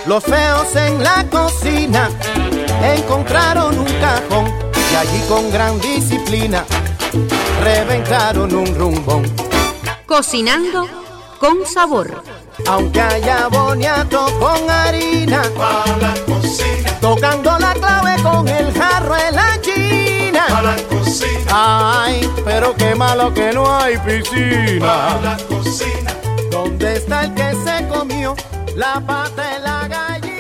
Los feos en la cocina encontraron un cajón y allí con gran disciplina reventaron un rumbón. Cocinando con sabor. Aunque haya boniato con harina, pa' la cocina. Tocando la clave con el jarro en la china, Pa' la cocina. Ay, pero qué malo que no hay piscina. Pa' la cocina. ¿Dónde está el que se comió la pata de la gallina?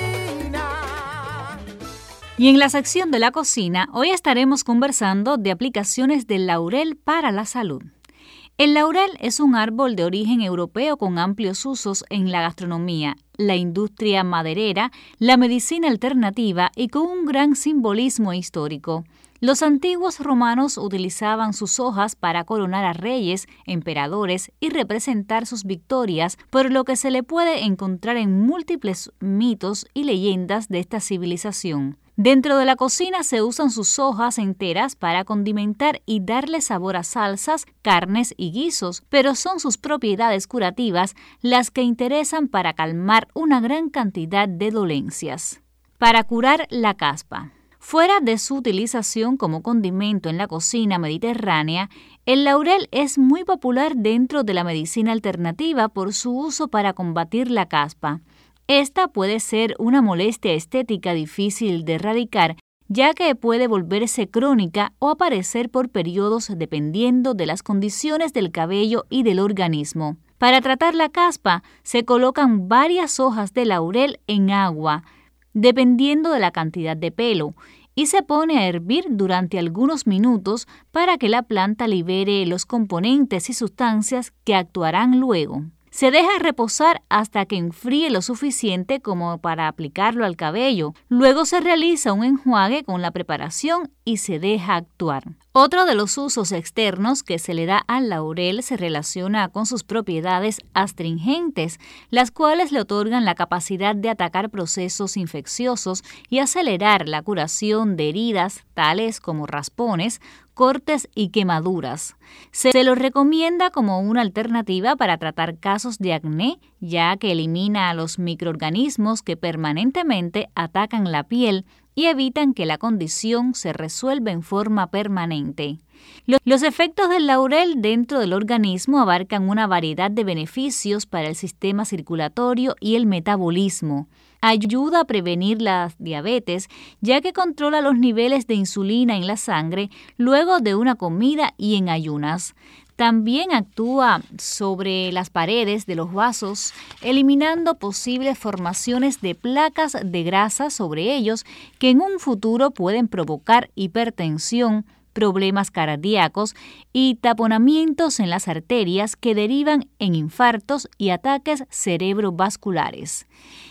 Y en la sección de la cocina, hoy estaremos conversando de aplicaciones del laurel para la salud. El laurel es un árbol de origen europeo con amplios usos en la gastronomía, la industria maderera, la medicina alternativa y con un gran simbolismo histórico. Los antiguos romanos utilizaban sus hojas para coronar a reyes, emperadores y representar sus victorias, por lo que se le puede encontrar en múltiples mitos y leyendas de esta civilización. Dentro de la cocina se usan sus hojas enteras para condimentar y darle sabor a salsas, carnes y guisos, pero son sus propiedades curativas las que interesan para calmar una gran cantidad de dolencias. Para curar la caspa. Fuera de su utilización como condimento en la cocina mediterránea, el laurel es muy popular dentro de la medicina alternativa por su uso para combatir la caspa. Esta puede ser una molestia estética difícil de erradicar, ya que puede volverse crónica o aparecer por periodos dependiendo de las condiciones del cabello y del organismo. Para tratar la caspa, se colocan varias hojas de laurel en agua, dependiendo de la cantidad de pelo, y se pone a hervir durante algunos minutos para que la planta libere los componentes y sustancias que actuarán luego. Se deja reposar hasta que enfríe lo suficiente como para aplicarlo al cabello. Luego se realiza un enjuague con la preparación y se deja actuar. Otro de los usos externos que se le da al laurel se relaciona con sus propiedades astringentes, las cuales le otorgan la capacidad de atacar procesos infecciosos y acelerar la curación de heridas tales como raspones, cortes y quemaduras. Se lo recomienda como una alternativa para tratar casos de acné, ya que elimina a los microorganismos que permanentemente atacan la piel y evitan que la condición se resuelva en forma permanente. Los efectos del laurel dentro del organismo abarcan una variedad de beneficios para el sistema circulatorio y el metabolismo. Ayuda a prevenir la diabetes, ya que controla los niveles de insulina en la sangre luego de una comida y en ayunas. También actúa sobre las paredes de los vasos, eliminando posibles formaciones de placas de grasa sobre ellos que en un futuro pueden provocar hipertensión, problemas cardíacos y taponamientos en las arterias que derivan en infartos y ataques cerebrovasculares.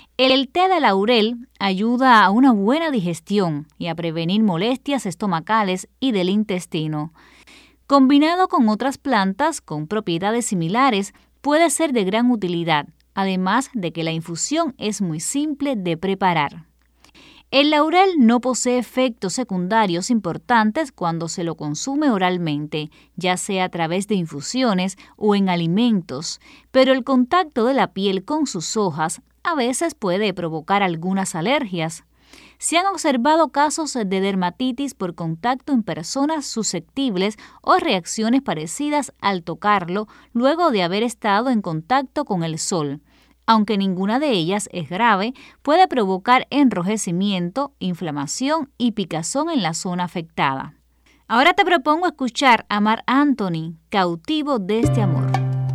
El té de laurel ayuda a una buena digestión y a prevenir molestias estomacales y del intestino. Combinado con otras plantas con propiedades similares, puede ser de gran utilidad, además de que la infusión es muy simple de preparar. El laurel no posee efectos secundarios importantes cuando se lo consume oralmente, ya sea a través de infusiones o en alimentos, pero el contacto de la piel con sus hojas a veces puede provocar algunas alergias. Se han observado casos de dermatitis por contacto en personas susceptibles o reacciones parecidas al tocarlo luego de haber estado en contacto con el sol. Aunque ninguna de ellas es grave, puede provocar enrojecimiento, inflamación y picazón en la zona afectada. Ahora te propongo escuchar a Marc Anthony, Cautivo de este amor.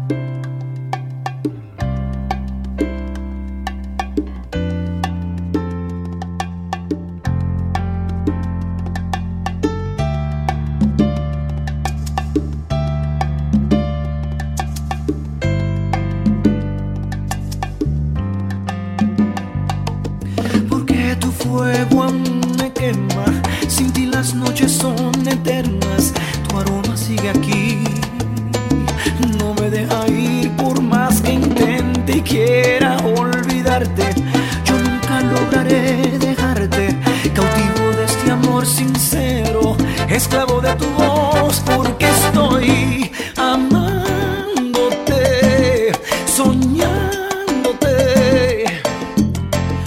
Fuego aún me quema, sin ti las noches son eternas, tu aroma sigue aquí, no me deja ir por más que intente y quiera olvidarte, yo nunca lograré dejarte, cautivo de este amor sincero, esclavo de tu voz porque estoy amándote, soñándote.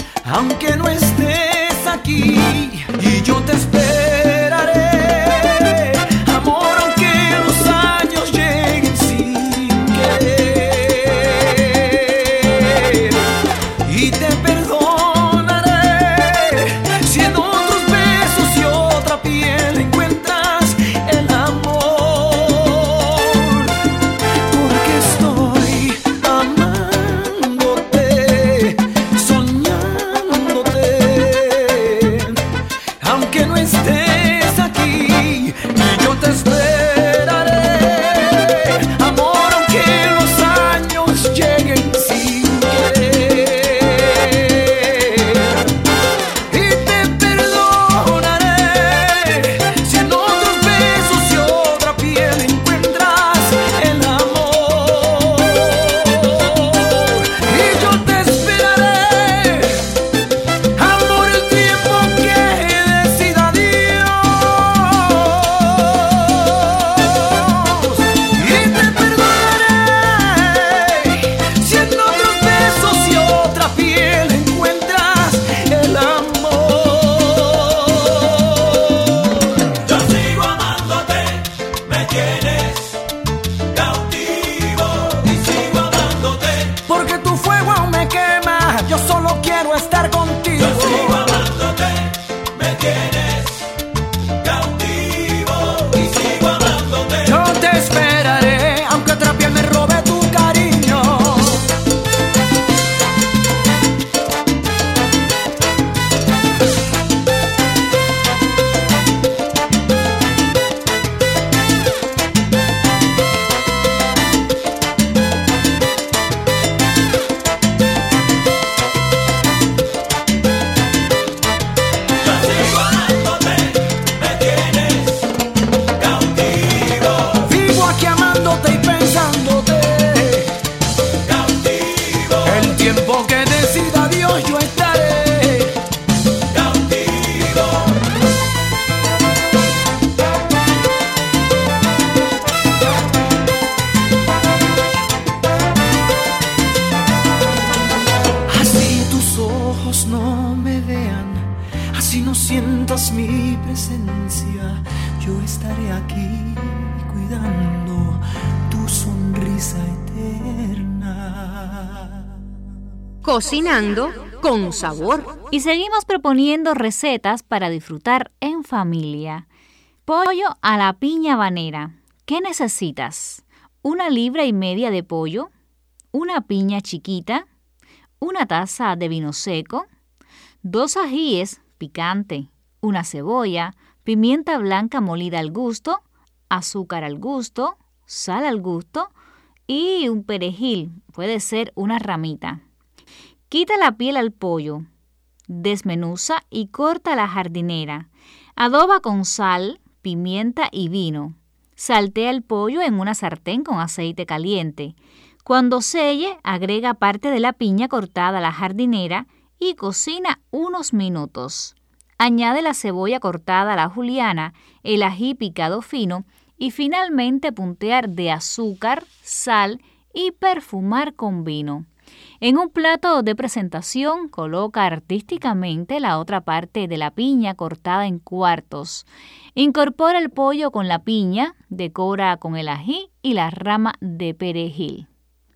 Cocinando con sabor. Y seguimos proponiendo recetas para disfrutar en familia. Pollo a la piña habanera. ¿Qué necesitas? 1,5 libras de pollo, una piña chiquita, 1 taza de vino seco, 2 ajíes picante, una cebolla, pimienta blanca molida al gusto, azúcar al gusto, sal al gusto y un perejil, puede ser una ramita. Quita la piel al pollo, desmenuza y corta la jardinera. Adoba con sal, pimienta y vino. Saltea el pollo en una sartén con aceite caliente. Cuando selle, agrega parte de la piña cortada a la jardinera y cocina unos minutos. Añade la cebolla cortada a la juliana, el ají picado fino y finalmente puntear de azúcar, sal y perfumar con vino. En un plato de presentación, coloca artísticamente la otra parte de la piña cortada en cuartos. Incorpora el pollo con la piña, decora con el ají y la rama de perejil.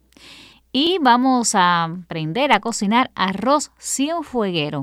Y vamos a aprender a cocinar arroz cienfueguero.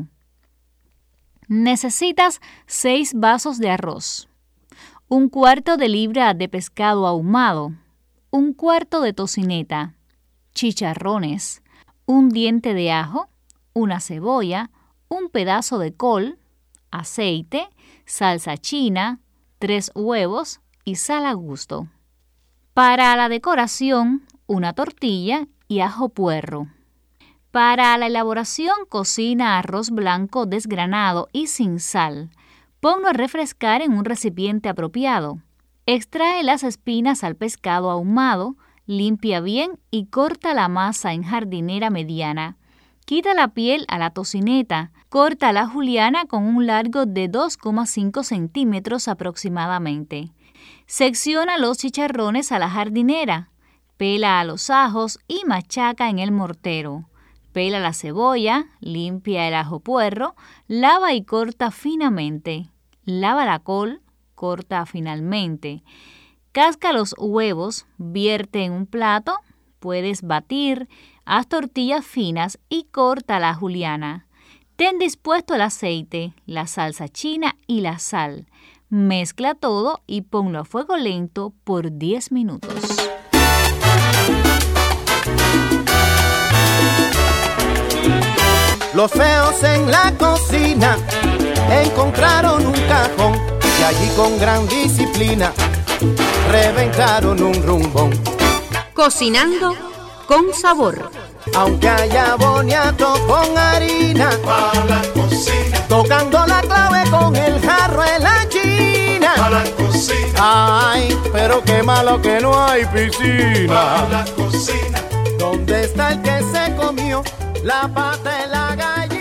Necesitas 6 vasos de arroz, 1/4 de libra de pescado ahumado, 1/4 de tocineta, chicharrones, 1 diente de ajo, una cebolla, un pedazo de col, aceite, salsa china, 3 huevos y sal a gusto. Para la decoración, una tortilla y ajo puerro. Para la elaboración, cocina arroz blanco desgranado y sin sal. Ponlo a refrescar en un recipiente apropiado. Extrae las espinas al pescado ahumado, limpia bien y corta la masa en jardinera mediana. Quita la piel a la tocineta. Corta la juliana con un largo de 2,5 centímetros aproximadamente. Secciona los chicharrones a la jardinera. Pela a los ajos y machaca en el mortero. Pela la cebolla, limpia el ajo puerro, lava y corta finamente. Lava la col, corta finalmente. Casca los huevos, vierte en un plato, puedes batir, haz tortillas finas y corta la juliana. Ten dispuesto el aceite, la salsa china y la sal. Mezcla todo y ponlo a fuego lento por 10 minutos. Los feos en la cocina encontraron un cajón y allí con gran disciplina reventaron un rumbón. Cocinando con sabor. Aunque haya boniato con harina, para la cocina, tocando la clave con el jarro en la china. para la cocina, Ay, pero qué malo que no hay piscina. para la cocina. ¿Dónde está el que se comió la pata de la gallina?